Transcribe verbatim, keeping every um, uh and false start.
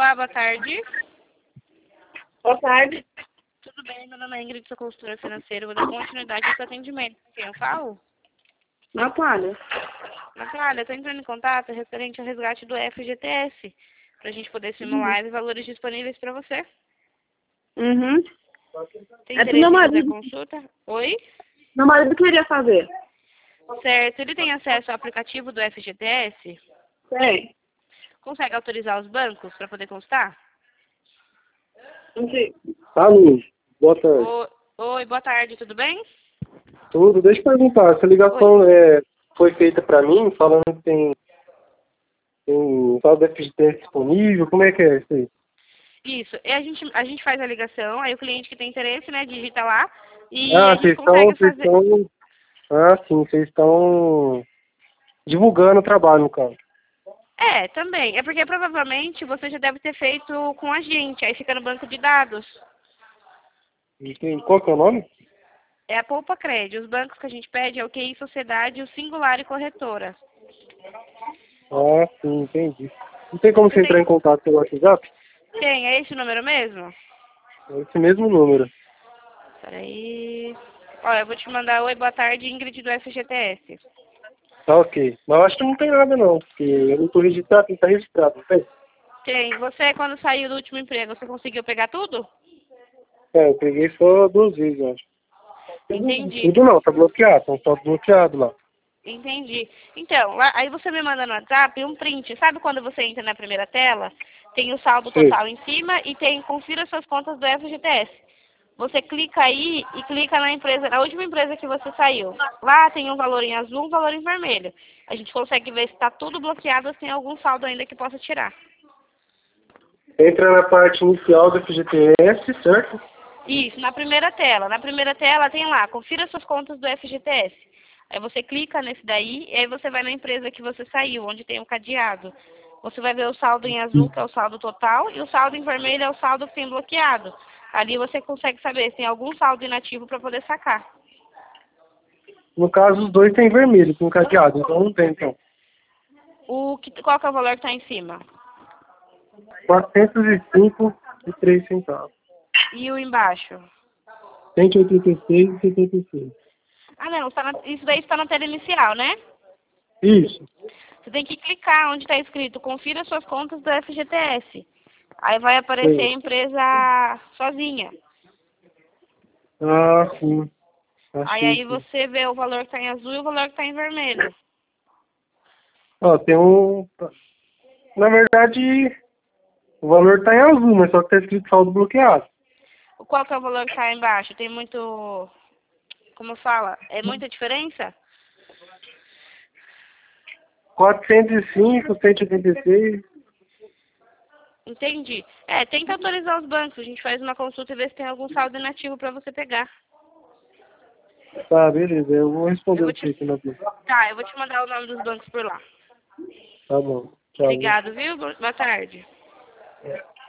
Olá, boa tarde. Boa tarde. Tudo bem? Meu nome é Ingrid, sou consultora financeira. Vou dar continuidade ao seu atendimento. Com quem eu falo? Natália. Natália, estou entrando em contato referente ao resgate do F G T S, para a gente poder simular os valores disponíveis para você. Uhum. Tem É pro interesse meu em fazer a marido. consulta? Oi? Meu marido queria fazer. Certo. Ele tem acesso ao aplicativo do F G T S? Tem. Consegue autorizar os bancos para poder constar? Não sei. Alô, boa tarde. O- Oi, boa tarde, tudo bem? Tudo, deixa eu perguntar, essa ligação é, foi feita para mim, falando que tem, tem saldo F G T S disponível, como é que é isso aí? Isso. E a gente, a gente faz a ligação, aí o cliente que tem interesse, né, digita lá e Ah, a gente vocês estão, consegue vocês fazer. estão, ah, sim, vocês estão divulgando o trabalho, no caso. É, também. É porque provavelmente você já deve ter feito com a gente, aí fica no banco de dados. Entendi. Qual que é o nome? É a Poupa Cred. Os bancos que a gente pede é o Q I Sociedade, o Singular e Corretora. Ah, sim, entendi. Não tem como Você você entrar tem... em contato pelo WhatsApp? Tem, é esse o número mesmo? É esse mesmo número. Peraí. Olha, eu vou te mandar oi, boa tarde, Ingrid do F G T S. Tá ok. Mas eu acho que não tem nada não, porque eu não estou registrado, tem que estar registrado, não tem? Tem. Você, quando saiu do último emprego, você conseguiu pegar tudo? É, eu peguei só duas vezes, eu acho. Entendi. Tudo não, tá bloqueado, tá só bloqueado lá. Entendi. Então, lá- aí você me manda no WhatsApp um print. Sabe quando você entra na primeira tela? Tem o saldo Sim. total em cima e tem confira suas contas do F G T S. Você clica aí e clica na empresa, na última empresa que você saiu. Lá tem um valor em azul, um valor em vermelho. A gente consegue ver se está tudo bloqueado ou se tem algum saldo ainda que possa tirar. Entra na parte inicial do F G T S, certo? Isso, na primeira tela. Na primeira tela tem lá, confira suas contas do F G T S. Aí você clica nesse daí e aí você vai na empresa que você saiu, onde tem o cadeado. Você vai ver o saldo em azul, que é o saldo total, e o saldo em vermelho é o saldo que tem bloqueado. Ali você consegue saber se tem algum saldo inativo para poder sacar. No caso, os dois tem vermelho, com cadeado, então não tem, então. O que, qual que é o valor que está em cima? quatrocentos e cinco e três centavos. E o embaixo? cento e oitenta e seis e setenta e seis. Ah, não, está na- isso daí está na tela inicial, né? Isso. Você tem que clicar onde está escrito confira suas contas do F G T S. Aí vai aparecer a Sim. empresa sozinha. Ah, sim. Aí, Achei aí aqui. você vê o valor que está em azul e o valor que está em vermelho. Ó, tem um... Na verdade, o valor tá em azul, mas só que tá escrito saldo bloqueado. Qual que é o valor que está embaixo? Tem muito... Como fala? É muita diferença? quatrocentos e cinco, cento e oitenta e seis. Entendi. É, tenta autorizar os bancos. A gente faz uma consulta e vê se tem algum saldo inativo para você pegar. Tá, beleza. Eu vou responder Eu vou você te... aqui na dúvida. Tá, eu vou te mandar o nome dos bancos por lá. Tá bom. Tchau. Obrigado, viu? Boa tarde.